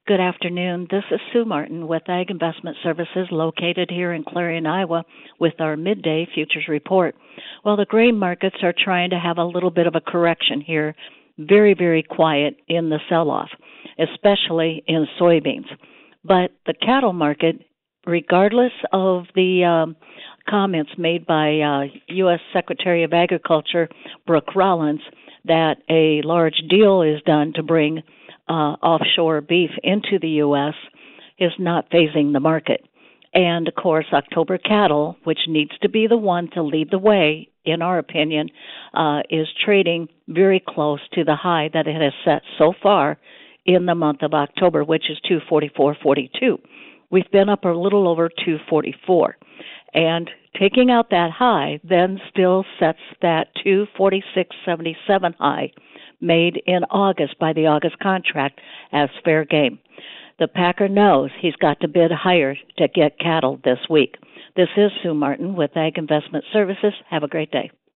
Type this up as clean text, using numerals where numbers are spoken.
Good afternoon. This is Sue Martin with Ag Investment Services located here in Clarion, Iowa with our midday futures report. Well, the grain markets are trying to have a little bit of a correction here. Very, very quiet in the sell-off, especially in soybeans. But the cattle market, regardless of the comments made by U.S. Secretary of Agriculture Brooke Rollins that a large deal is done to bring offshore beef into the U.S., is not phasing the market. And, of course, October cattle, which needs to be the one to lead the way, in our opinion, is trading very close to the high that it has set so far in the month of October, which is 244.42. We've been up a little over 244. And taking out that high then still sets that 246.77 high made in August by the August contract as fair game. The packer knows he's got to bid higher to get cattle this week. This is Sue Martin with Ag Investment Services. Have a great day.